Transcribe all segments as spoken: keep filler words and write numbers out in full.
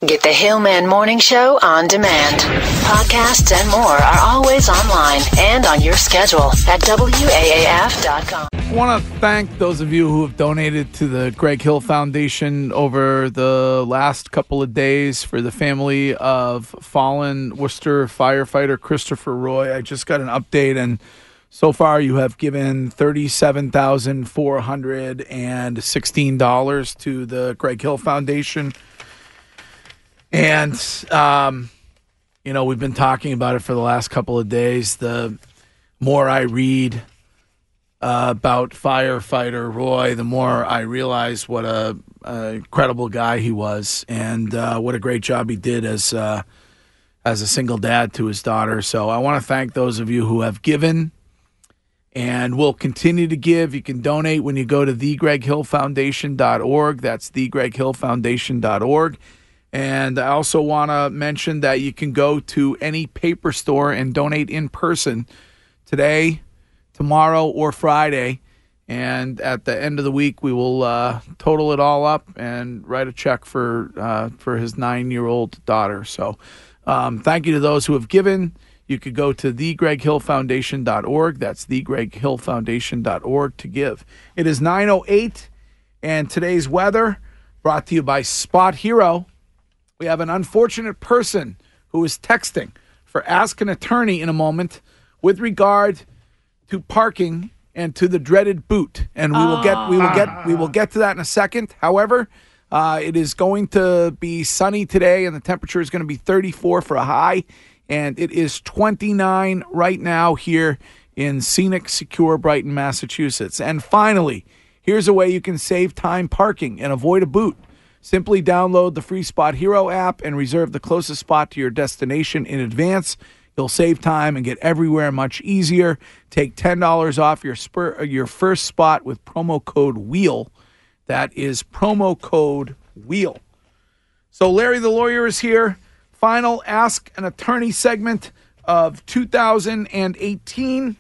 Get the Hillman Morning Show on demand. Podcasts and more are always online and on your schedule at W A A F dot com. I want to thank those of you who have donated to the Greg Hill Foundation over the last couple of days for the family of fallen Worcester firefighter Christopher Roy. I just got an update, and so far you have given thirty-seven thousand four hundred sixteen dollars to the Greg Hill Foundation. And, um, you know, we've been talking about it for the last couple of days. The more I read uh, about firefighter Roy, the more I realize what a, a incredible guy he was, and uh, what a great job he did as uh, as a single dad to his daughter. So I want to thank those of you who have given and will continue to give. You can donate when you go to the greg hill foundation dot org. That's the greg hill foundation dot org. And I also want to mention that you can go to any paper store and donate in person today, tomorrow, or Friday. And at the end of the week, we will uh, total it all up and write a check for uh, for his nine-year-old daughter. So um, thank you to those who have given. You could go to the greg hill foundation dot org. That's the greg hill foundation dot org to give. It is nine oh eight, and today's weather brought to you by Spot Hero. We have an unfortunate person who is texting for Ask an Attorney in a moment with regard to parking and to the dreaded boot, and we will get we will get we will get to that in a second. However, uh, it is going to be sunny today, and the temperature is going to be thirty-four for a high, and it is twenty-nine right now here in scenic, secure Brighton, Massachusetts. And finally, here's a way you can save time parking and avoid a boot. Simply download the free Spot Hero app and reserve the closest spot to your destination in advance. You'll save time and get everywhere much easier. Take ten dollars off your spur, your first spot with promo code WHEEL. That is promo code WHEEL. So Larry the Lawyer is here. Final Ask an Attorney segment of two thousand eighteen.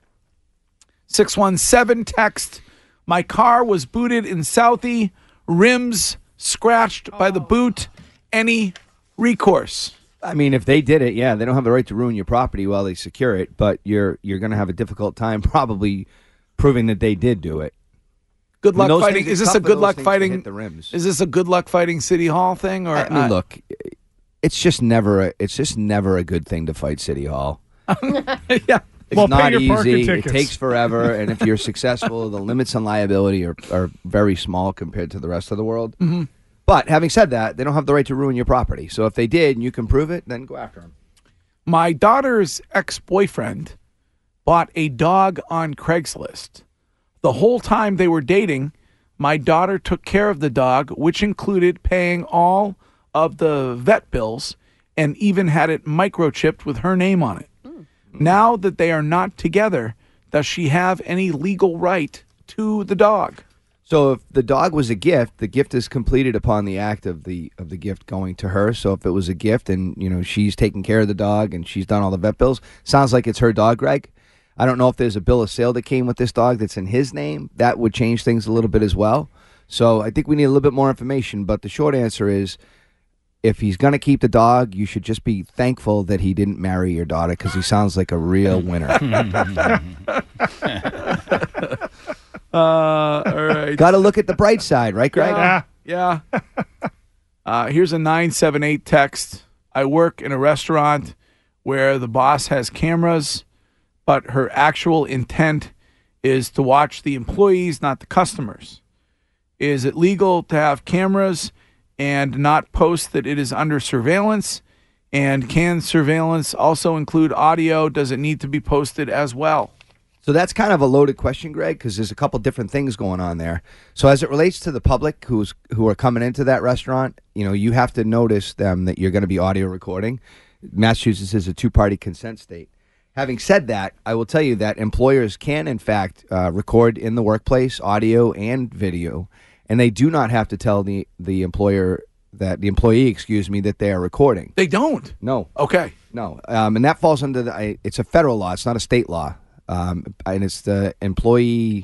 six one seven text. My car was booted in Southie. Rims scratched by the boot. Any recourse? I mean, if they did it, yeah, they don't have the right to ruin your property while they secure it, but you're you're going to have a difficult time probably proving that they did do it. Good luck I mean, fighting. Is this a good luck fighting? The rims. Is this a good luck fighting City Hall thing? Or I mean, look, it's just never a, it's just never a good thing to fight City Hall. Yeah. It's well, not pay your parking easy. It tickets. takes forever, and if you're successful, the limits on liability are, are very small compared to the rest of the world. Mm-hmm. But having said that, they don't have the right to ruin your property. So if they did and you can prove it, then go after them. My daughter's ex-boyfriend bought a dog on Craigslist. The whole time they were dating, my daughter took care of the dog, which included paying all of the vet bills and even had it microchipped with her name on it. Mm. Now that they are not together, does she have any legal right to the dog? So if the dog was a gift, the gift is completed upon the act of the of the gift going to her. So if it was a gift and, you know, she's taking care of the dog and she's done all the vet bills, sounds like it's her dog, Greg. I don't know if there's a bill of sale that came with this dog that's in his name. That would change things a little bit as well. So I think we need a little bit more information. But the short answer is, if he's going to keep the dog, you should just be thankful that he didn't marry your daughter, because he sounds like a real winner. Uh, all right. Got to look at the bright side, right, Greg? Yeah. yeah. Uh, here's a nine seven eight text. I work in a restaurant where the boss has cameras, but her actual intent is to watch the employees, not the customers. Is it legal to have cameras and not post that it is under surveillance? And can surveillance also include audio? Does it need to be posted as well? So that's kind of a loaded question, Greg, because there's a couple different things going on there. So as it relates to the public who's who are coming into that restaurant, you know, you have to notice them that you're going to be audio recording. Massachusetts is a two-party consent state. Having said that, I will tell you that employers can, in fact, uh, record in the workplace audio and video, and they do not have to tell the, the employer that the employee, excuse me, that they are recording. They don't? No. Okay. No. Um, and that falls under the, I, it's a federal law. It's not a state law. Um, and it's the employee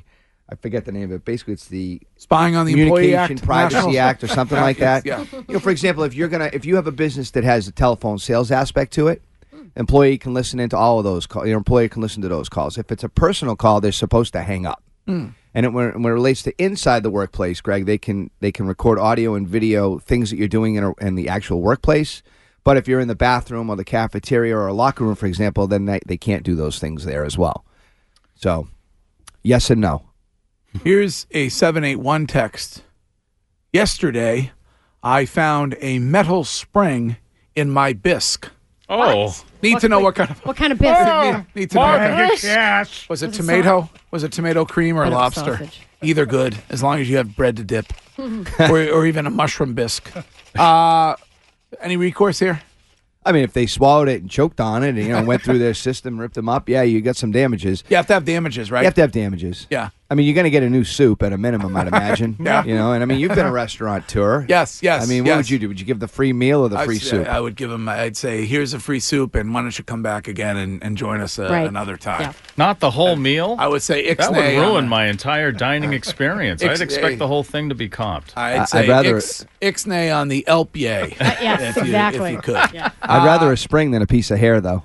I forget the name of it. Basically, it's the Spying on the Employee Communication Act, Privacy National- Act or something like that. Yeah. You know, for example, if you're gonna if you have a business that has a telephone sales aspect to it, employee can listen into all of those calls. Your employee can listen to those calls. If it's a personal call, they're supposed to hang up. Mm. And it, when, when it relates to inside the workplace, Greg, they can they can record audio and video things that you're doing in, a, in the actual workplace. But if you're in the bathroom or the cafeteria or a locker room, for example, then they, they can't do those things there as well. So, yes and no. Here's a seven eight one text. Yesterday, I found a metal spring in my bisque. Oh. Need to know what kind of What kind of biscuit? need, need to know what kind of- Bush. cash. was it Was it tomato? Was it tomato cream or Bit of lobster? sausage. Either good, as long as you have bread to dip, or, or even a mushroom bisque. Uh, any recourse here? I mean, if they swallowed it and choked on it and, you know, went through their system, ripped them up, yeah, you got some damages. You have to have damages, right? You have to have damages. Yeah. I mean, you're going to get a new soup at a minimum, I'd imagine. Yeah. You know, and I mean, you've been a restaurateur. Yes, yes. I mean, what yes. would you do? Would you give the free meal or the I'd free say- soup? I would give them. I'd say, here's a free soup, and why don't you come back again and, and join us uh, Right. another time? Yeah. Not the whole meal? I would say ixnay. That would on ruin the- my entire dining experience. I'd Ixnay. expect the whole thing to be comped. I'd I- say I'd rather- ix, ixnay on the elpye. Yes, if you, exactly. If you could. Yeah. I'd rather a spring than a piece of hair, though.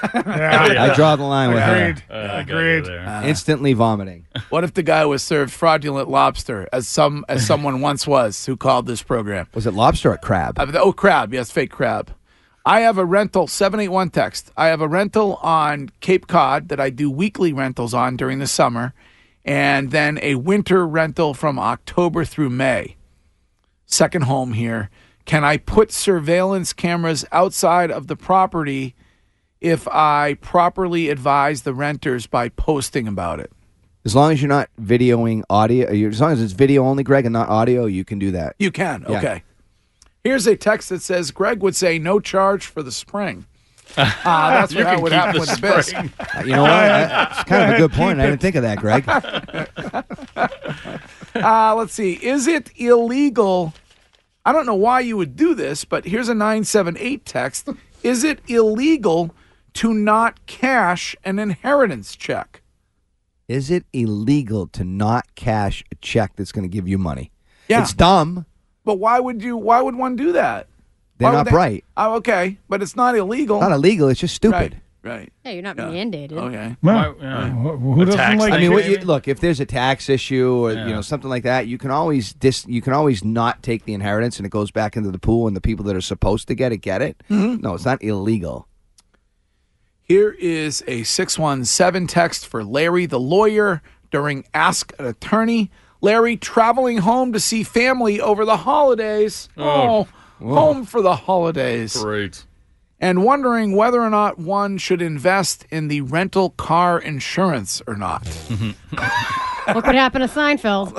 I draw the line with hair. Uh, I got you there. Instantly vomiting. What if the guy was served fraudulent lobster, as some as someone once was who called this program? Was it lobster or crab? Uh, oh, crab. Yes, fake crab. I have a rental, seven eight one text. I have a rental on Cape Cod that I do weekly rentals on during the summer, and then a winter rental from October through May. Second home here. Can I put surveillance cameras outside of the property if I properly advise the renters by posting about it? As long as you're not videoing audio, you- as long as it's video only, Greg, and not audio, you can do that. You can. Yeah. Okay. Here's a text that says Greg would say no charge for the spring. Ah, that's You what can would keep happen the with the bisque. spring. Uh, You know what? That's kind of a good point. I didn't think of that, Greg. Uh, let's see. Is it illegal? I don't know why you would do this, but here's a nine seven eight text. Is it illegal to not cash an inheritance check? Is it illegal to not cash a check that's going to give you money? Yeah. It's dumb. But why would you? Why would one do that? They're Why would not they- bright. Oh, okay, but it's not illegal. Not illegal. It's just stupid. Right. Right. Yeah, you're not Yeah. mandated. Okay. Why- yeah. Who A doesn't tax like I thing, mean, what you, maybe? look, if there's a tax issue or Yeah. you know something like that, you can always dis, you can always not take the inheritance and it goes back into the pool and the people that are supposed to get it get it. Mm-hmm. No, it's not illegal. Here is a six one seven text for Larry, the lawyer, during Ask an Attorney. Larry traveling home to see family over the holidays. Oh, home for the holidays. Great. And wondering whether or not one should invest in the rental car insurance or not. Look what happened to Seinfeld.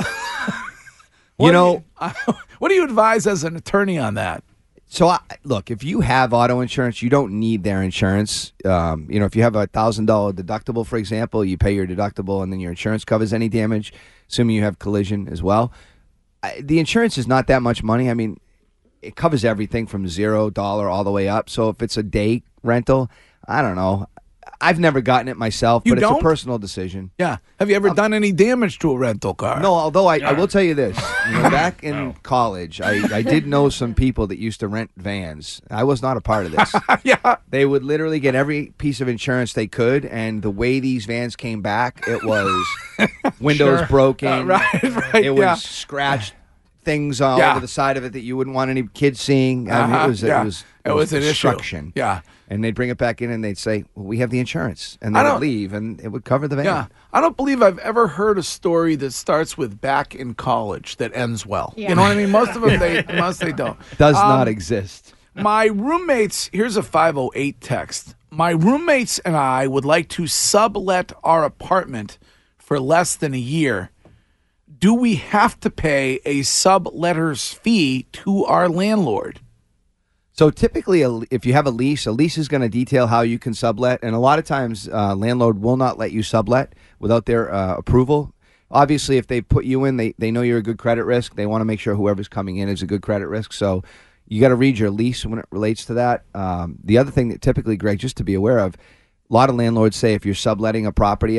What you do know, What do you advise as an attorney on that? so I, look, if you have auto insurance, you don't need their insurance. Um, you know, if you have a thousand dollar deductible, for example, you pay your deductible and then your insurance covers any damage, assuming you have collision as well. I, the insurance is not that much money. I mean, it covers everything from zero dollar all the way up. So if it's a day rental, I don't know. I've never gotten it myself, You but it's don't? a personal decision. Yeah. Have you ever done any damage to a rental car? No, although I, I will tell you this. You know, back in college, I, I did know some people that used to rent vans. I was not a part of this. yeah. They would literally get every piece of insurance they could, and the way these vans came back, it was windows Sure. broken. Uh, right, right. It was yeah. scratched things all Yeah. over the side of it that you wouldn't want any kids seeing. I mean, Uh-huh, it was yeah. it was It was an issue. destruction. Yeah. And they'd bring it back in, and they'd say, "Well, we have the insurance," and I they would don't- leave, and it would cover the van. Yeah. I don't believe I've ever heard a story that starts with back in college that ends well. Yeah. You know what I mean? Most of them, they most they don't. Does Um, not exist. My roommates, here's a five oh eight text. My roommates and I would like to sublet our apartment for less than a year. Do we have to pay a subletter's fee to our landlord? So typically, a, if you have a lease, a lease is going to detail how you can sublet, and a lot of times, uh, landlord will not let you sublet without their uh, approval. Obviously, if they put you in, they, they know you're a good credit risk. They want to make sure whoever's coming in is a good credit risk. So you got to read your lease when it relates to that. Um, the other thing that typically, Greg, just to be aware of, a lot of landlords say if you're subletting a property out,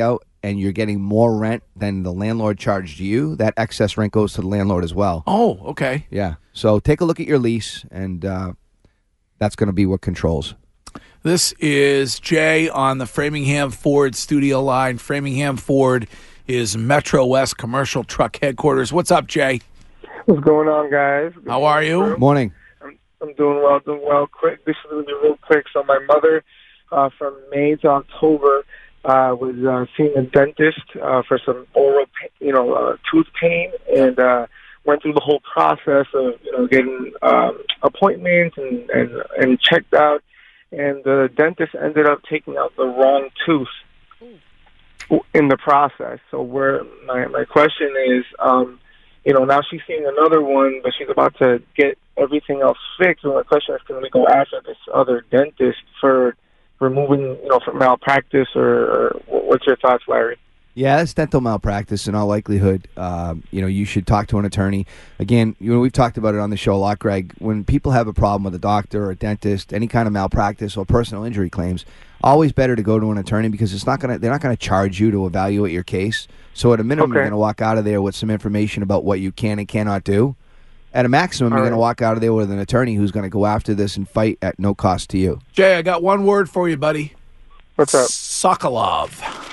and you're getting more rent than the landlord charged you, that excess rent goes to the landlord as well. Oh, okay. Yeah. So take a look at your lease, and uh, that's going to be what controls. This is Jay on the Framingham Ford studio line. Framingham Ford is Metro West commercial truck headquarters. What's up, Jay? What's going on, guys? Good How are you? Morning. I'm, I'm doing well, doing well. Quick, this is going to be real quick. So my mother, uh, from May to October, uh, was uh, seeing a dentist uh, for some oral, pa- you know, uh, tooth pain, and uh, went through the whole process of, you know, getting um, appointments and, and, and checked out. And the dentist ended up taking out the wrong tooth in the process. So where my, my question is, um, you know, now she's seeing another one, but she's about to get everything else fixed. And my question is, can we go after this other dentist for removing, you know, for malpractice, or, or what's your thoughts, Larry? Yeah, that's dental malpractice in all likelihood. Um, you know, you should talk to an attorney. Again, you know, we've talked about it on the show a lot, Greg. When people have a problem with a doctor or a dentist, any kind of malpractice or personal injury claims, always better to go to an attorney, because it's not gonna they're not gonna charge you to evaluate your case. So at a minimum, Okay. you're gonna walk out of there with some information about what you can and cannot do. At a maximum, All you're right. gonna walk out of there with an attorney who's gonna go after this and fight at no cost to you. Jay, I got one word for you, buddy. What's up? Sokolov.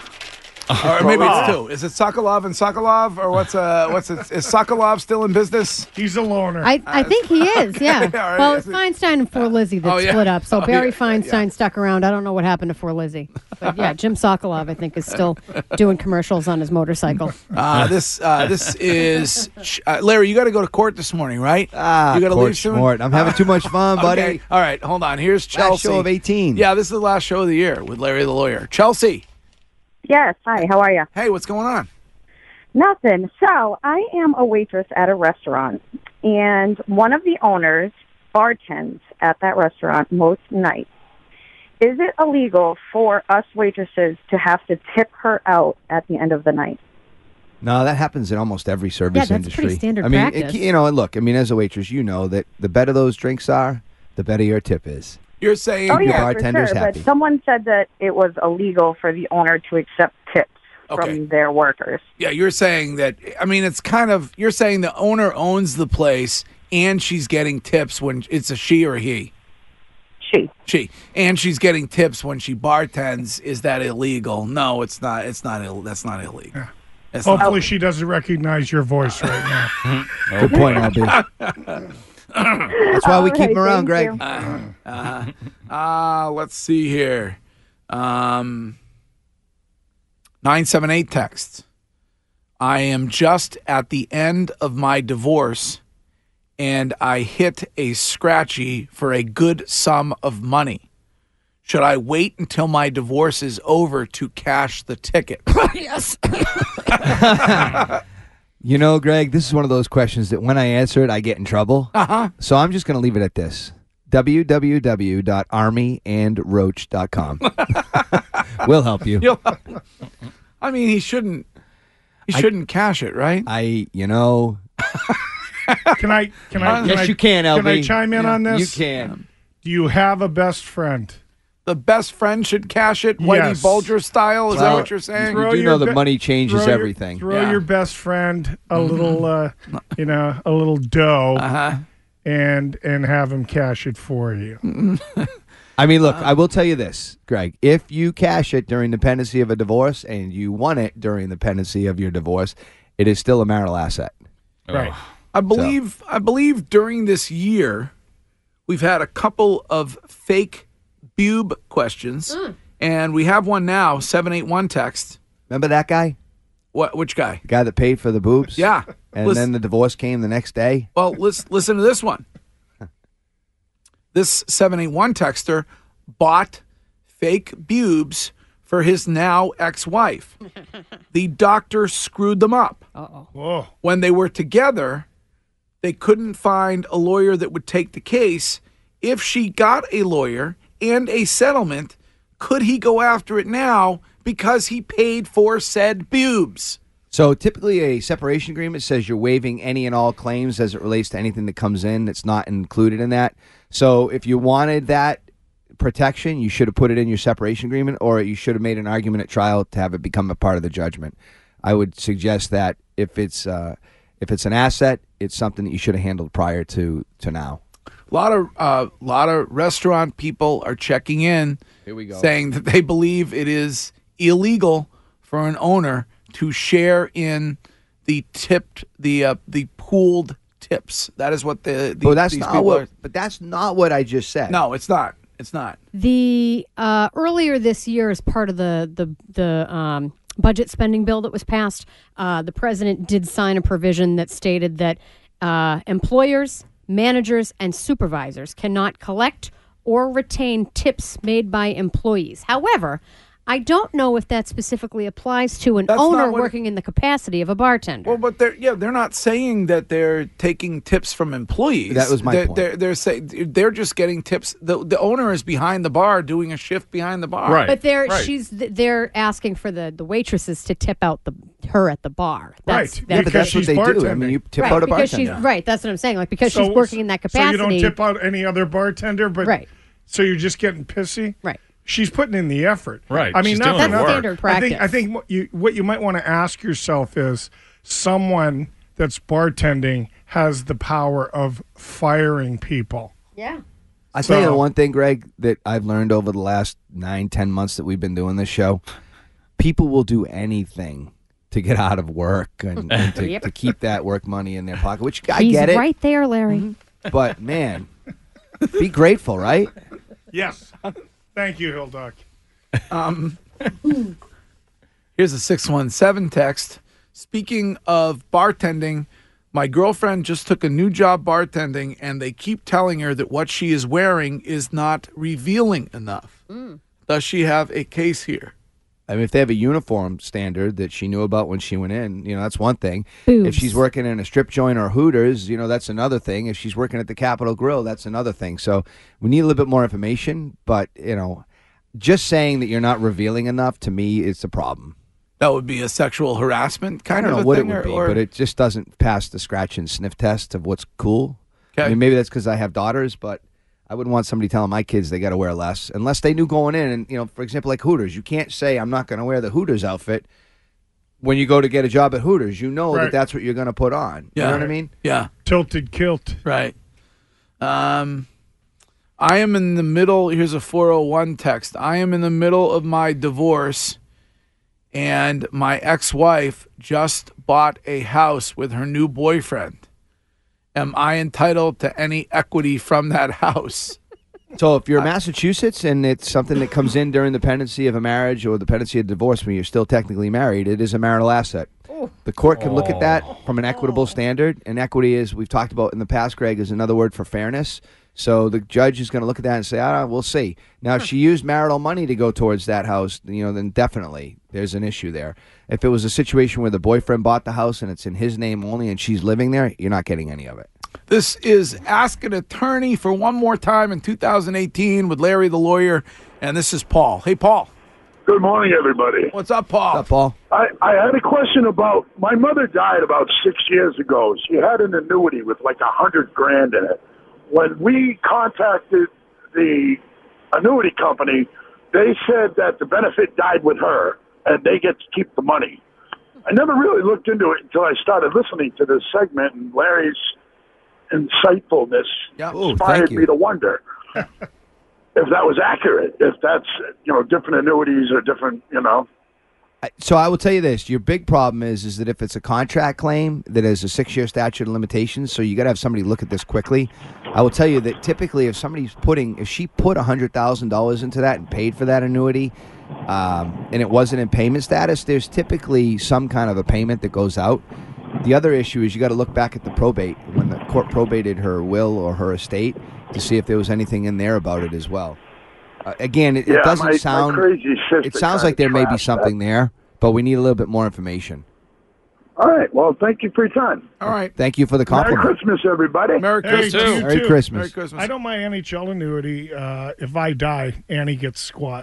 Or maybe it's two. Is it Sokolov and Sokolov, or what's uh what's it? Is Sokolov still in business? He's a loner. I, I think he is, yeah. All right. Well, it's Feinstein and For Lizzie that Oh, yeah. split up. So Oh, Barry yeah. Feinstein stuck around. I don't know what happened to For Lizzie. But yeah, Jim Sokolov, I think, is still doing commercials on his motorcycle. Uh, this uh, this is uh, Larry. You got to go to court this morning, right? Ah, you got to court leave soon. schmort. I'm having too much fun, buddy. Okay. All right, hold on. Here's Last Chelsea. show of eighteen. Yeah, this is the last show of the year with Larry the Lawyer. Chelsea, Yes. Hi, how are you? hey, what's going on? Nothing. So I am a waitress at a restaurant, and one of the owners bartends at that restaurant most nights. Is it illegal for us waitresses to have to tip her out at the end of the night? No, that happens in almost every service Yeah, that's industry. pretty standard I mean, it- practice. you know, and look, I mean, as a waitress, you know that the better those drinks are, the better your tip is. You're saying Oh, your yeah, for bartender's sure. happy. But someone said that it was illegal for the owner to accept tips Okay. from their workers. yeah, you're saying that. I mean, it's kind of you're saying the owner owns the place and she's getting tips when it's a she or a he. She. She and she's getting tips when she bartends. Is that illegal? No, it's not. It's not. Ill, that's not illegal. It's not. Hopefully she doesn't recognize your voice right now. Good point, L B. That's why we All keep right, them around, thank Greg. you. Uh, let's see here. Um, nine seven eight text. I am just at the end of my divorce, and I hit a scratchy for a good sum of money. Should I wait until my divorce is over to cash the ticket? Yes. You know, Greg, this is one of those questions that when I answer it, I get in trouble. Uh-huh. So I'm just going to leave it at this. w w w dot army and roach dot com. We'll help you. You'll- I mean, he shouldn't. He shouldn't cash it, right? I, you know, Can I? Can I? Can yes, I, you can, L B. Can I chime in on this? You can. Do you have a best friend? The best friend should cash it, Whitey Yes. Bulger style. Is that Well, what you're saying? You Throw do your know that be- money changes throw your- everything. Throw Yeah. your best friend a little, uh, you know, a little dough, Uh-huh. and and have him cash it for you. I mean, look, I will tell you this, Greg. If you cash it during the pendency of a divorce and you won it during the pendency of your divorce, it is still a marital asset. Right. I believe I believe during this year we've had a couple of fake boob questions, and we have one now. Seven eight one text. Remember that guy? What? Which guy? The guy that paid for the boobs? Yeah. And Listen- then the divorce came the next day? Well, listen, listen to this one. This seven eight one texter bought fake boobs for his now ex-wife. The doctor screwed them up. Whoa. When they were together, they couldn't find a lawyer that would take the case. If she got a lawyer and a settlement, could he go after it now because he paid for said boobs? So typically a separation agreement says you're waiving any and all claims as it relates to anything that comes in that's not included in that. So if you wanted that protection, you should have put it in your separation agreement, or you should have made an argument at trial to have it become a part of the judgment. I would suggest that if it's uh, if it's an asset, it's something that you should have handled prior to to now. A lot of uh, lot of restaurant people are checking in, Here we go. saying that they believe it is illegal for an owner to share in the tipped the uh, the pooled tips. That is what the, the But that's these not people what. are. But that's not what I just said. No, it's not. It's not. The uh, earlier this year, as part of the the the um, budget spending bill that was passed, uh, the president did sign a provision that stated that uh, employers, managers, and supervisors cannot collect or retain tips made by employees. However, I don't know if that specifically applies to an That's owner not what it- working in the capacity of a bartender. Well, but they're yeah, they're not saying that they're taking tips from employees. That was my they're, point. They're they're saying they're just getting tips. The the owner is behind the bar doing a shift behind the bar. Right. But they're right. she's they're asking for the, the waitresses to tip out the her at the bar. That's, Right. That's, Yeah, but that's what she's they do. I bartending. mean, you tip right, out a because bartender. she's right. That's what I'm saying. Like because she's So- working in that capacity. So you don't tip out any other bartender, but Right. so you're just getting pissy. Right. She's putting in the effort. Right. I mean, She's not doing for the That's work. standard I think practice. I think what you what you might want to ask yourself is someone that's bartending has the power of firing people. Yeah. I tell you So- the one thing, Greg, that I've learned over the last nine, ten months that we've been doing this show. People will do anything to get out of work and, and to, Yep. to keep that work money in their pocket. Which I He's get it, right there, Larry. but man, be grateful, right? Yes. Thank you, Hildock. Here's a six one seven text. Speaking of bartending, my girlfriend just took a new job bartending, and they keep telling her that what she is wearing is not revealing enough. Does she have a case here? I mean, if they have a uniform standard that she knew about when she went in, you know, that's one thing. Boobs. If she's working in a strip joint or Hooters, you know, that's another thing. If she's working at the Capitol Grill, that's another thing. So we need a little bit more information, but, you know, just saying that you're not revealing enough, to me, is the problem. That would be a sexual harassment I kind don't of know a what it thing, would or- be, or- but it just doesn't pass the scratch and sniff test of what's cool. I Okay. mean, maybe that's because I have daughters, but I wouldn't want somebody telling my kids they got to wear less, unless they knew going in. And, you know, for example, like Hooters, you can't say I'm not going to wear the Hooters outfit when you go to get a job at Hooters. You know Right. that that's what you're going to put on. Yeah. You know what I mean? Yeah. Tilted kilt. Right. Um, I am in the middle. Here's a four oh one text. I am in the middle of my divorce, and my ex-wife just bought a house with her new boyfriend. Am I entitled to any equity from that house? So if you're in Massachusetts and it's something that comes in during the pendency of a marriage or the pendency of divorce when you're still technically married, it is a marital asset. The court can look at that from an equitable standard, and equity is, we've talked about in the past, Greg, is another word for fairness. So the judge is going to look at that and say, ah, we'll see. Now, if she used marital money to go towards that house, you know, then definitely there's an issue there. If it was a situation where the boyfriend bought the house and it's in his name only and she's living there, you're not getting any of it. This is Ask an Attorney for one more time in two thousand eighteen with Larry the Lawyer, and this is Paul. Hey, Paul. Good morning, everybody. What's up, Paul? What's up, Paul? I, I had a question about, my mother died about six years ago. She had an annuity with like a hundred grand in it. When we contacted the annuity company, they said that the benefit died with her and they get to keep the money. I never really looked into it until I started listening to this segment, and Larry's insightfulness Yeah. Ooh, inspired thank you. me to wonder if that was accurate, if that's, you know, different annuities or different, you know. I- So I will tell you this: your big problem is is that if it's a contract claim that has a six-year statute of limitations, so you got to have somebody look at this quickly. I will tell you that typically, if somebody's putting, if she put a hundred thousand dollars into that and paid for that annuity, um, and it wasn't in payment status, there's typically some kind of a payment that goes out. The other issue is you got to look back at the probate when the court probated her will or her estate to see if there was anything in there about it as well. Uh, again, it, Yeah, it doesn't my- my sound. crazy sister It sounds kinda like there may be trashed something that. there, but we need a little bit more information. All right. Well, thank you for your time. All right. Thank you for the Merry compliment. Christmas, everybody. Merry Hey, Christmas. to you Merry too. Christmas. Merry Christmas. I know my N H L annuity. Uh, if I die, Annie gets squat.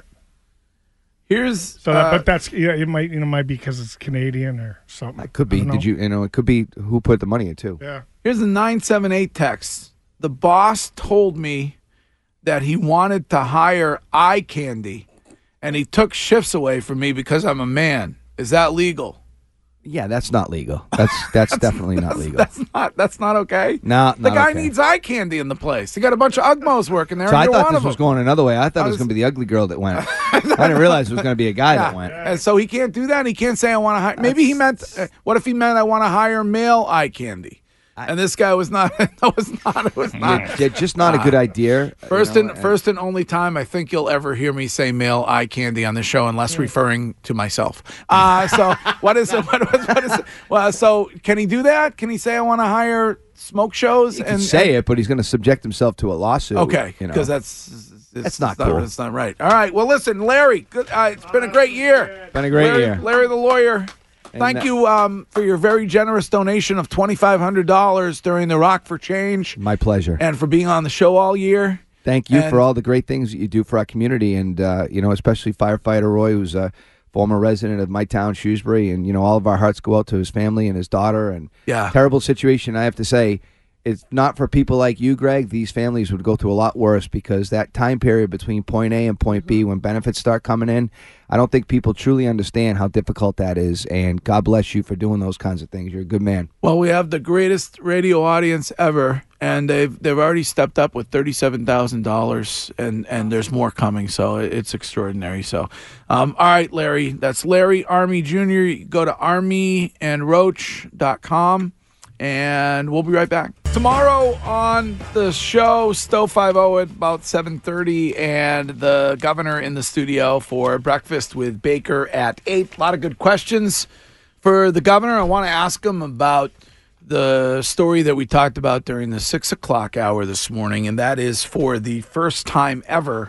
Here's So, that, uh, but that's yeah. It might you know might be because it's Canadian or something. It could be. I don't Did know. you? You know, it could be who put the money in too. Yeah. Here's the nine seven eight text. The boss told me that he wanted to hire eye candy, and he took shifts away from me because I'm a man. Is that legal? Yeah, that's not legal. That's that's, that's definitely not that's, legal. That's not that's not okay. No, the not guy okay. needs eye candy in the place. He got a bunch of Ugmos working there. So and I you're thought one this of was them. going another way. I thought I it was was- going to be the ugly girl that went. I didn't realize it was going to be a guy Yeah. that went. And so he can't do that. And he can't say I want to hire. Maybe he meant. Uh, what if he meant I want to hire male eye candy? And this guy was not. That was not. It was not. Yeah, just not a good idea. First you know, and first and only time I think you'll ever hear me say male eye candy on the show, unless referring to myself. Uh, so what is it? What, what, what is it? Well, so can he do that? Can he say I want to hire smoke shows He and can say and- it, but he's going to subject himself to a lawsuit. Okay, you know. because that's it's, That's not it's cool. It's not right. All right. Well, listen, Larry. Good. Uh, it's been a great year. Been a great Larry, year. Larry the lawyer. Thank that- you um, for your very generous donation of twenty-five hundred dollars during the Rock for Change, My pleasure. and for being on the show all year. Thank you And- for all the great things that you do for our community, and uh, you know, especially firefighter Roy, who's a former resident of my town, Shrewsbury, and you know, all of our hearts go out to his family and his daughter. And Yeah. terrible situation. I have to say, it's not for people like you, Greg. These families would go through a lot worse because that time period between point A and point B, when benefits start coming in, I don't think people truly understand how difficult that is. And God bless you for doing those kinds of things. You're a good man. Well, we have the greatest radio audience ever, and they've they've already stepped up with thirty-seven thousand dollars, and and there's more coming. So it's extraordinary. So, um, all right, Larry, that's Larry Army Junior You go to army and roach dot com, and we'll be right back. Tomorrow on the show, Stowe five oh at about seven thirty, and the governor in the studio for breakfast with Baker at eight. A lot of good questions for the governor. I want to ask him about the story that we talked about during the six o'clock hour this morning, and that is for the first time ever,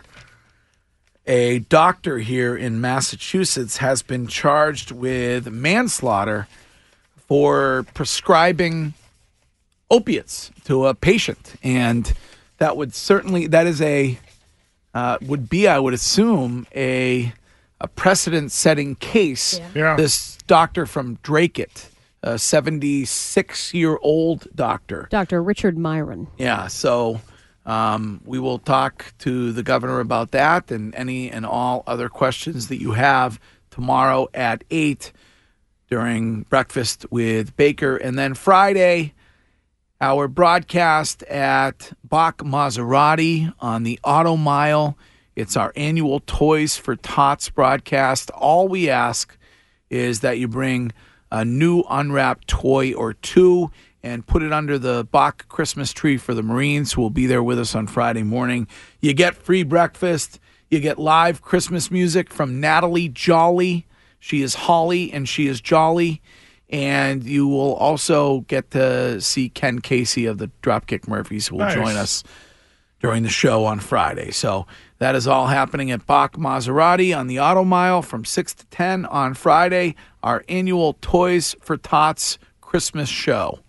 a doctor here in Massachusetts has been charged with manslaughter for prescribing opiates to a patient. And that would certainly, that is a, uh, would be, I would assume, a, a precedent-setting case. Yeah. Yeah. This doctor from Dracut, a seventy-six-year-old doctor. Doctor Richard Myron. Yeah, so um, we will talk to the governor about that and any and all other questions that you have tomorrow at eight during breakfast with Baker. And then Friday, our broadcast at Bach Maserati on the Auto Mile. It's our annual Toys for Tots broadcast. All we ask is that you bring a new unwrapped toy or two and put it under the Bach Christmas tree for the Marines who will be there with us on Friday morning. You get free breakfast. You get live Christmas music from Natalie Jolly. She is Holly and she is Jolly. And you will also get to see Ken Casey of the Dropkick Murphys, who will Nice. join us during the show on Friday. So that is all happening at Bach Maserati on the Auto Mile from six to ten on Friday, our annual Toys for Tots Christmas show.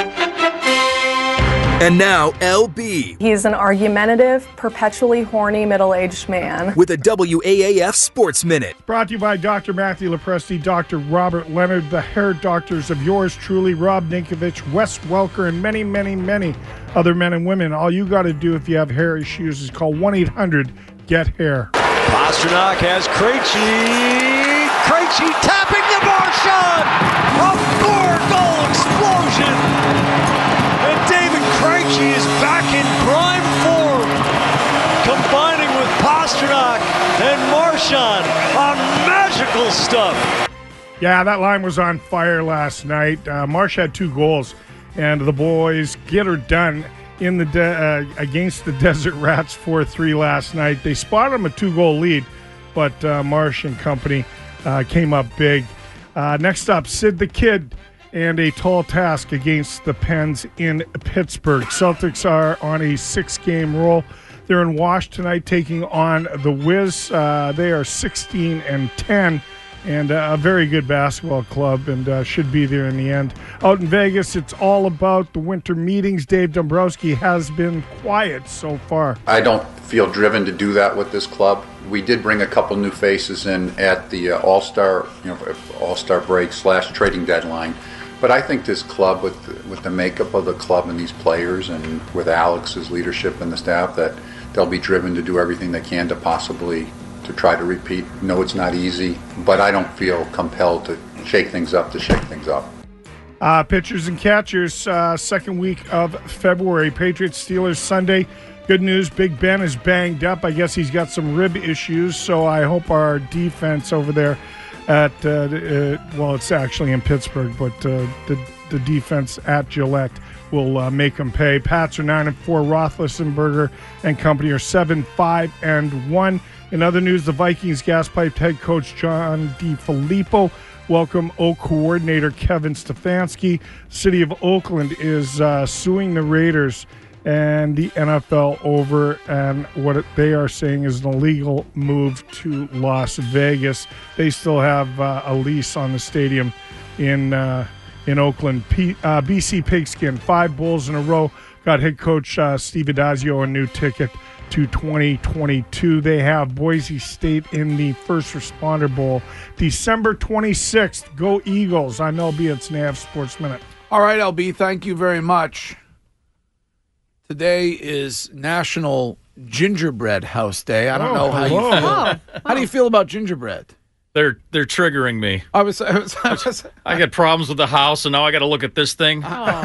And now, L B He's an argumentative, perpetually horny middle-aged man. with a W A A F Sports Minute. Brought to you by Doctor Matthew Lepresti, Doctor Robert Leonard, the hair doctors of yours truly, Rob Ninkovich, Wes Welker, and many, many, many other men and women. All you got to do if you have hair issues is call one eight hundred get hair. Pasternak has Krejci. Krejci tapping the Marchand. A four-goal explosion. And David Krejci is back in prime form, combining with Pasternak and Marchand on magical stuff. Yeah, that line was on fire last night. Uh, Marsh had two goals, and the boys get her done in the de- uh, against the Desert Rats four three last night. They spotted them a two-goal lead, but uh, Marsh and company uh, came up big. Uh, next up, Sid the Kid and a tall task against the Pens in Pittsburgh. Celtics are on a six-game roll. They're in Wash tonight taking on the Wiz. Uh, they are sixteen and ten. And uh, a very good basketball club, and uh, should be there in the end. Out in Vegas, it's all about the winter meetings. Dave Dombrowski has been quiet so far. I don't feel driven to do that with this club. We did bring a couple new faces in at the uh, All-Star, you know, All-Star break slash trading deadline. But I think this club, with the, with the makeup of the club and these players, and with Alex's leadership and the staff, that they'll be driven to do everything they can to possibly to try to repeat. No, it's not easy, but I don't feel compelled to shake things up to shake things up. Uh, pitchers and catchers, uh, second week of February. Patriots Steelers Sunday. Good news, Big Ben is banged up. I guess he's got some rib issues, so I hope our defense over there at, uh, uh, well, it's actually in Pittsburgh, but uh, the, the defense at Gillette will uh, make them pay. Pats are nine and four. Roethlisberger and company are seven, five, and one. In other news, the Vikings gas-piped head coach John DeFilippo welcome O coordinator Kevin Stefanski. City of Oakland is uh, suing the Raiders and the N F L over and what they are saying is an illegal move to Las Vegas. They still have uh, a lease on the stadium in uh, in Oakland. P, uh, B C Pigskin, five bowls in a row, got head coach uh, Steve Adazio a new ticket to twenty twenty-two. They have Boise State in the First Responder Bowl, December twenty-sixth. Go Eagles. I'm L B. It's N A V Sports Minute. All right, L B, thank you very much. Today is National Gingerbread House Day. I don't Oh, know how hello. you feel. Oh. How do you feel about gingerbread? They're they're triggering me. I was, I was, I was I got problems with the house, and now I got to look at this thing.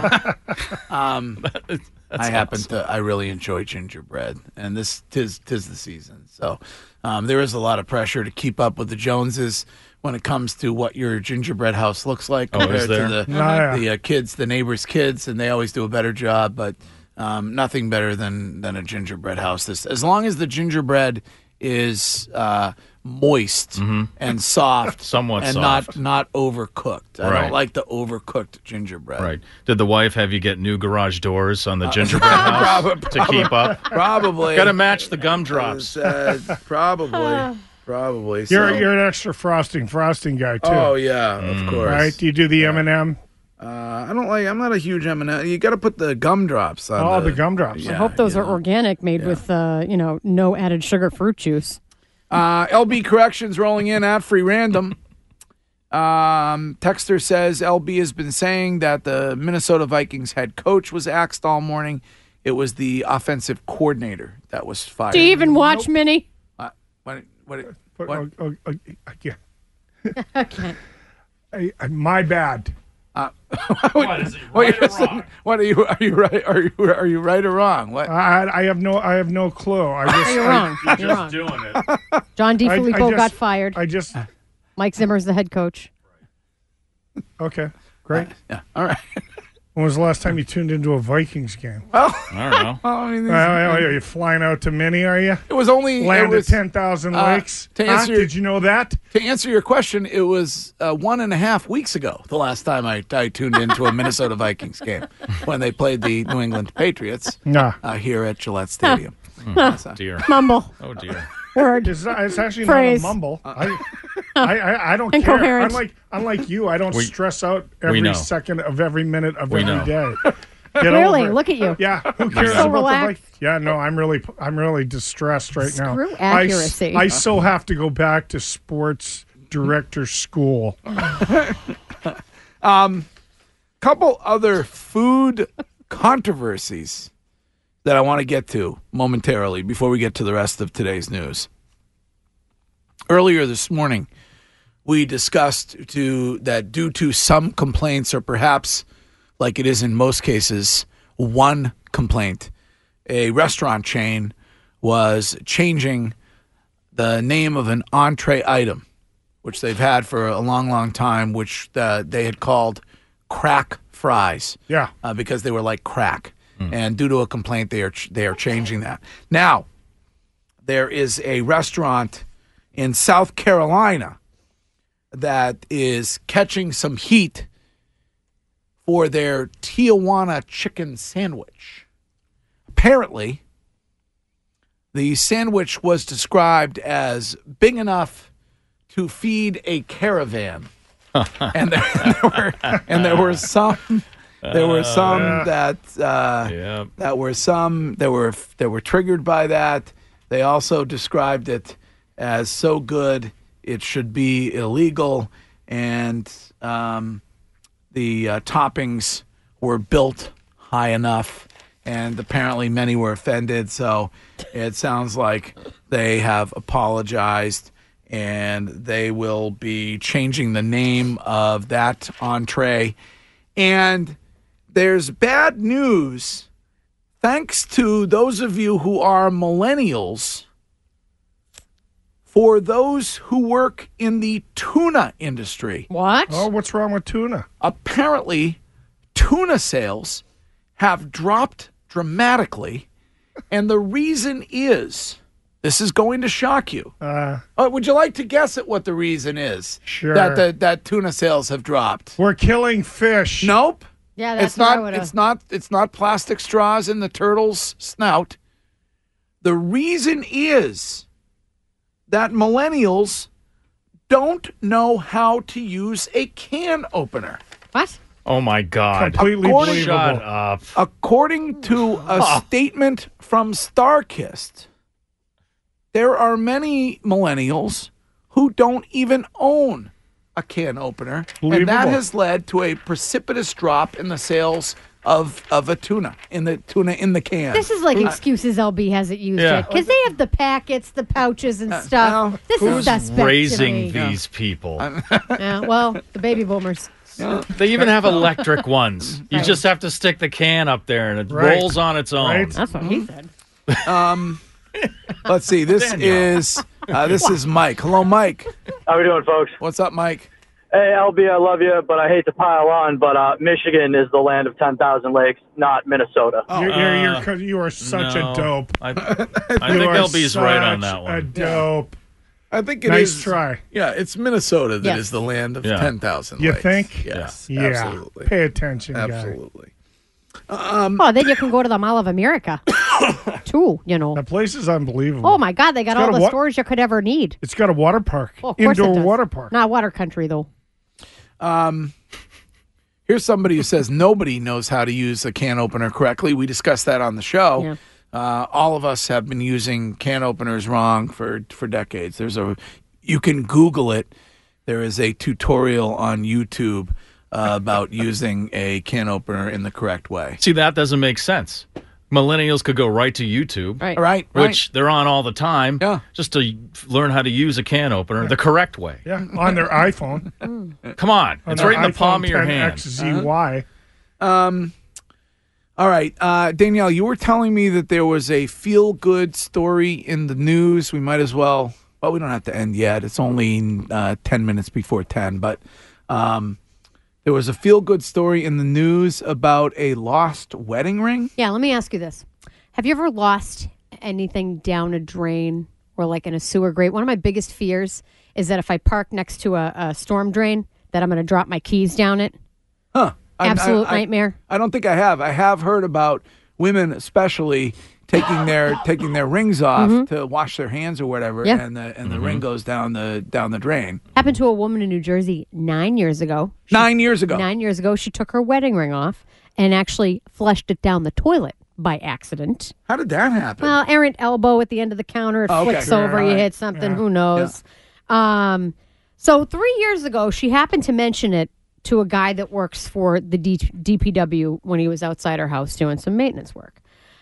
um, That's I happen awesome. to. I really enjoy gingerbread, and this tis tis the season. So um, there is a lot of pressure to keep up with the Joneses when it comes to what your gingerbread house looks like Oh, is compared there? to the Oh, yeah. the uh, kids, the neighbors' kids, and they always do a better job. But um, nothing better than than a gingerbread house. This, as long as the gingerbread is uh, moist and soft, Mm-hmm. Somewhat and soft. not not overcooked. I Right. don't like the overcooked gingerbread. Right. Did the wife have you get new garage doors on the gingerbread house Prob- to keep up? Probably. Got to match the gumdrops. Uh, probably. Probably. You're so. you're an extra frosting frosting guy too. Oh yeah, of course. Right? Do you do the M and M? Uh, I don't like. I'm not a huge M and M. You got to put the gumdrops on. Oh, the gumdrops. I Yeah, hope those you are know. organic, made with uh, you know, no added sugar fruit juice. Uh, L B corrections rolling in at free random. Um, Texter says L B has been saying that the Minnesota Vikings head coach was axed all morning. It was the offensive coordinator that was fired. Do you even watch Minnie? Uh, what? What? But, what? oh, oh, oh, again, Okay. I, I, my bad. What is it? Right or wrong? What are you? Are you right? Are you? Are you right or wrong? What? I, I have no I have no clue. I just You're I- wrong. You're You're just wrong. doing it. John I- I DeFilippo just- got fired. I just Mike Zimmer's the head coach. okay, great. Yeah. All right. When was the last time you tuned into a Vikings game? Well, I don't know. well, I mean, these- Uh, are you flying out to Minnie? Are you? it was only Land it was, of ten thousand uh, lakes. to Huh? answer your- Did you know that? To answer your question, it was uh, one and a half weeks ago, the last time I, I tuned into a Minnesota Vikings game when they played the New England Patriots Nah. uh, here at Gillette Stadium. Dear. Mumble. Oh, dear. Word. It's, not- it's actually Phrase. not a mumble. I, I, I, I don't care. Incoherent. Unlike unlike you, I don't We- stress out we every know. second of every minute of We every know. day. Get Really? over it. Look at you. Yeah, who cares so about relaxed. the Vikings? Yeah, no, I'm really, I'm really distressed right now. Screw I s- accuracy. I, so have to go back to sports director school. Couple other food controversies that I want to get to momentarily before we get to the rest of today's news. Earlier this morning, we discussed to that due to some complaints, or perhaps like it is in most cases, one complaint, a restaurant chain was changing the name of an entree item, which they've had for a long, long time, which uh, they had called crack fries. Yeah. Uh, because they were like crack. And due to a complaint, they are ch- they are changing that. Now, there is a restaurant in South Carolina that is catching some heat for their Tijuana chicken sandwich. Apparently, the sandwich was described as big enough to feed a caravan. and, there, and there were and there were some there were some yeah. that uh, Yeah. that were some that were that were triggered by that. They also described it as so good it should be illegal, and um, the uh, toppings were built high enough, and apparently many were offended. So it sounds like they have apologized, and they will be changing the name of that entree. And there's bad news. Thanks to those of you who are millennials, for those who work in the tuna industry. What? Oh, what's wrong with tuna? Apparently, tuna sales have dropped dramatically, and the reason is, this is going to shock you. Uh, uh, would you like to guess at what the reason is? Sure. That the, that tuna sales have dropped. We're killing fish. Nope. Yeah, that's it's what I not. would've- It's not. It's not plastic straws in the turtle's snout. The reason is that millennials don't know how to use a can opener. What? Oh, my God. Completely According- believable. Shut up. According to a statement from StarKist, there are many millennials who don't even own a can opener, and that Believable. has led to a precipitous drop in the sales of of a tuna in the tuna in the can. This is like Uh, excuses L B hasn't used Yeah. yet because they have the packets, the pouches, and stuff. well, this Who's is suspect to raising me. these people? Yeah, well, the baby boomers. They even have electric ones. You Right. just have to stick the can up there, and it Right. rolls on its own. Right. That's what he said. Um, let's see. This Danielle. is uh, this is Mike. Hello, Mike. How we doing, folks? What's up, Mike? Hey, L B, I love you, but I hate to pile on, but uh, Michigan is the land of ten thousand lakes, not Minnesota. You're, you're, you're, Uh, co- you are such no. a dope. I, I You think are L B's right on such that A one. dope. I think it Nice is- try. Yeah, it's Minnesota that is Yes. the land of Yeah. ten thousand. You lakes. think? Yes, Yeah. absolutely. Pay attention, guy. Absolutely. Um, Oh, then you can go to the Mall of America, too. You know. The place is unbelievable. Oh my God, they got It's got all a the wa- stores you could ever need. It's got a water park. Well, of course Indoor it does. water park. Not water country though. Um, here's somebody who says nobody knows how to use a can opener correctly. We discussed that on the show. Yeah. Uh, all of us have been using can openers wrong for, for decades. There's a, you can Google it. There is a tutorial on YouTube uh, about using a can opener in the correct way. See, that doesn't make sense. Millennials could go right to YouTube, Right. Right, which they're on all the time, Yeah. just to learn how to use a can opener the correct way. Yeah, on their iPhone. Come on, On it's their right in the palm iPhone of your ten hand. X Z Y. Um, all right, uh, Danielle, you were telling me that there was a feel-good story in the news. We might as well. Well, we don't have to end yet. It's only uh, ten minutes before ten, but um, there was a feel-good story in the news about a lost wedding ring. Yeah, let me ask you this. Have you ever lost anything down a drain or like in a sewer grate? One of my biggest fears is that if I park next to a, a storm drain, that I'm going to drop my keys down it. Huh. I- Absolute I- I- nightmare. I don't think I have. I have heard about women especially taking their taking their rings off to wash their hands or whatever, Yeah. and the and the ring goes down the down the drain. Happened to a woman in New Jersey nine years ago. She- Nine years ago. Nine years ago, she took her wedding ring off and actually flushed it down the toilet by accident. How did that happen? Well, errant elbow at the end of the counter. It Oh, okay. flips Sure, over. You alright. hit something. Yeah. Who knows? Um, so three years ago, she happened to mention it to a guy that works for the D- DPW when he was outside her house doing some maintenance work.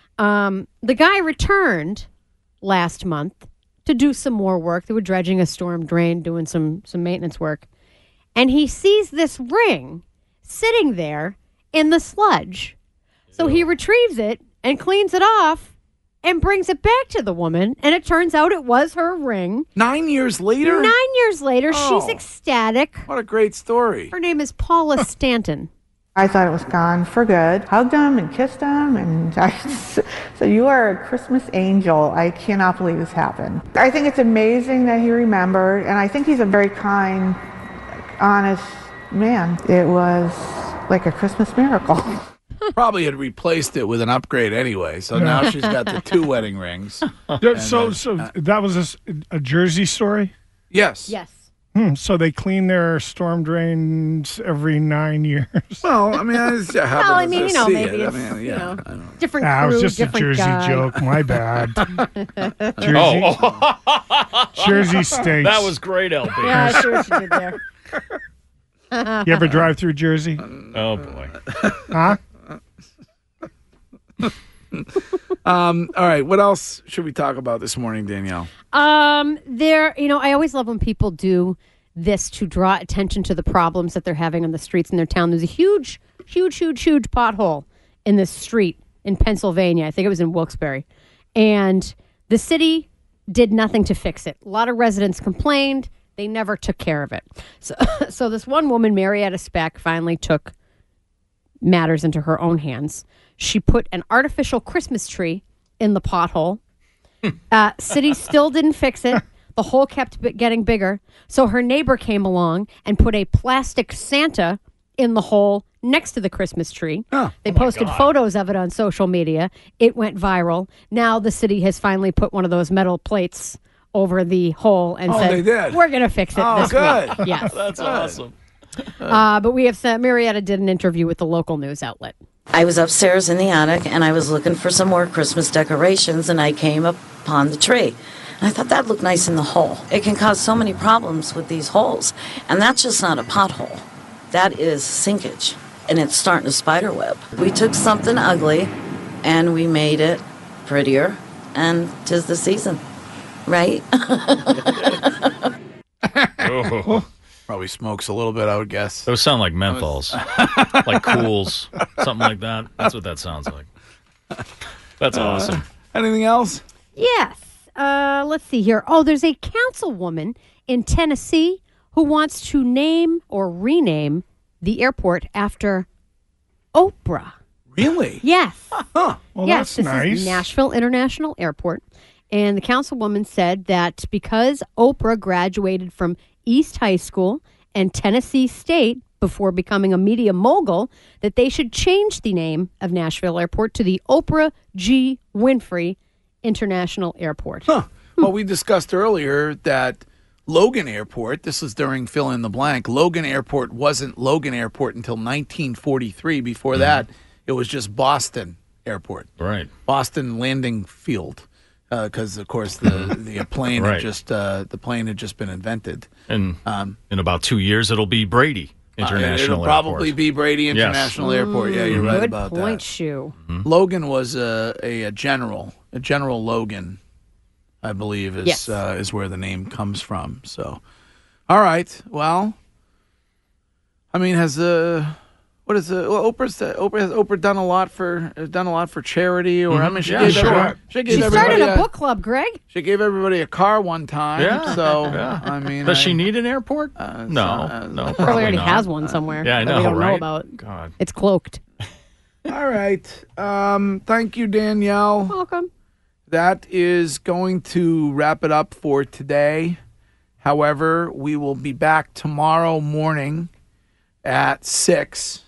Um, the guy returned last month to do some more work. They were dredging a storm drain, doing some some maintenance work, and he sees this ring sitting there in the sludge. So he retrieves it and cleans it off and brings it back to the woman. And it turns out it was her ring. Nine years later? Nine years later, Oh. she's ecstatic. What a great story. Her name is Paula Stanton. I thought it was gone for good. Hugged him and kissed him, and I so you are a Christmas angel. I cannot believe this happened. I think it's amazing that he remembered, and I think he's a very kind, honest man. It was like a Christmas miracle. Probably had replaced it with an upgrade anyway, so now she's got the two wedding rings. Yeah, so, so that was a, s- a Jersey story. Yes. Yes. Hmm, so they clean their storm drains every nine years. Well, I mean, I just happen Well, I to mean, you know, see maybe it. it's, I mean, you yeah, know, I don't- different Ah, it crew, was just a different Jersey guy. joke. My bad. Jersey, Oh, Jersey stinks. that was great, L B. Yeah, I see what you did there. You ever drive through Jersey? Oh boy. Huh? um, all right, what else should we talk about this morning, Danielle? Um, there, you know, I always love when people do this to draw attention to the problems that they're having on the streets in their town. There's a huge, huge, huge, huge pothole in this street in Pennsylvania. I think it was in Wilkes-Barre. And the city did nothing to fix it. A lot of residents complained. They never took care of it. So, so this one woman, Marietta Speck, finally took matters into her own hands. She put an artificial Christmas tree in the pothole. Uh, city still didn't fix it. The hole kept b- getting bigger. So her neighbor came along and put a plastic Santa in the hole next to the Christmas tree. Oh, they oh my posted God. photos of it on social media. It went viral. Now the city has finally put one of those metal plates over the hole and Oh, said, they did? we're going to fix it Oh, this good. week. Yes. That's awesome. Uh, but we have uh, Marietta did an interview with the local news outlet. I was upstairs in the attic and I was looking for some more Christmas decorations and I came upon the tree. And I thought that looked nice in the hole. It can cause so many problems with these holes. And that's just not a pothole. That is sinkage. And it's starting to spider web. We took something ugly and we made it prettier. And 'tis the season, right? Oh. Probably smokes a little bit, I would guess. Those sound like menthols, like Cools, something like that. That's what that sounds like. That's awesome. Uh, anything else? Yes. Uh, let's see here. Oh, there's a councilwoman in Tennessee who wants to name or rename the airport after Oprah. Really? Yes. Well, yes, that's this nice. is Nashville International Airport. And the councilwoman said that because Oprah graduated from East High School and Tennessee State before becoming a media mogul, that they should change the name of Nashville Airport to the Oprah G. Winfrey International Airport. Huh. Well, we discussed earlier that Logan Airport, this was during fill in the blank, Logan Airport wasn't Logan Airport until nineteen forty-three. Before Mm-hmm. that, it was just Boston Airport. Right. Boston Landing Field. Because of course the the plane Right. had just uh, the plane had just been invented. And Um, in about two years, it'll be Brady International Uh, it'll probably Airport. be Brady International Yes. Airport. Yeah, you're right Good about point, that. Shoe. Logan was a, a, a general, a General Logan, I believe is Yes. uh, is where the name comes from. So, all right. Well, I mean, has uh, what is uh, well, Oprah's Oprah has Oprah done a lot for has done a lot for charity, or I mean, she Yeah, gave sure. everyone- she gave She everybody started a book club, Greg. She gave everybody a car one time. Yeah. So Yeah. I mean, Does I- she need an airport? Uh, no, so- uh, no, Probably probably already not. has one somewhere. Yeah, I that know, we don't know right? about. God. It's cloaked. All right. Um, thank you, Danielle. Welcome. That is going to wrap it up for today. However, we will be back tomorrow morning at six.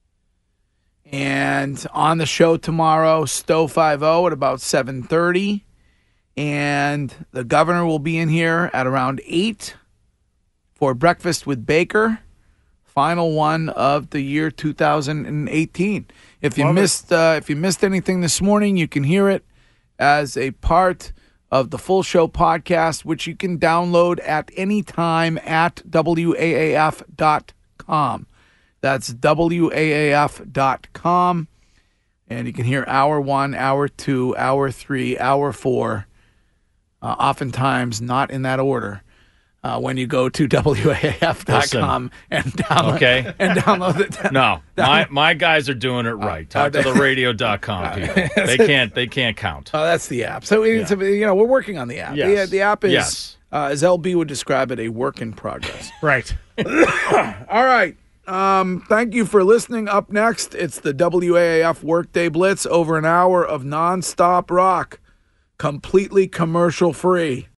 And on the show tomorrow, Stowe five oh at about seven thirty. And the governor will be in here at around eight for Breakfast with Baker. Final one of the year two thousand eighteen. If you Love it. missed uh, if you missed anything this morning, you can hear it as a part of the full show podcast, which you can download at any time at W A A F dot com. That's W A A F dot com. And you can hear hour one, hour two, hour three, hour four, uh, oftentimes not in that order. Uh, when you go to W A A F dot com and download, Okay. and download it. No, my my guys are doing it right. Talk to the radio dot com people. They can't they can't count. Oh, that's the app. So it's, you know, we're working on the app. Yes. The, the app is, Yes. uh, as L B would describe it, a work in progress. Right. All right. Um, thank you for listening. Up next, it's the W A A F Workday Blitz, over an hour of nonstop rock, completely commercial free.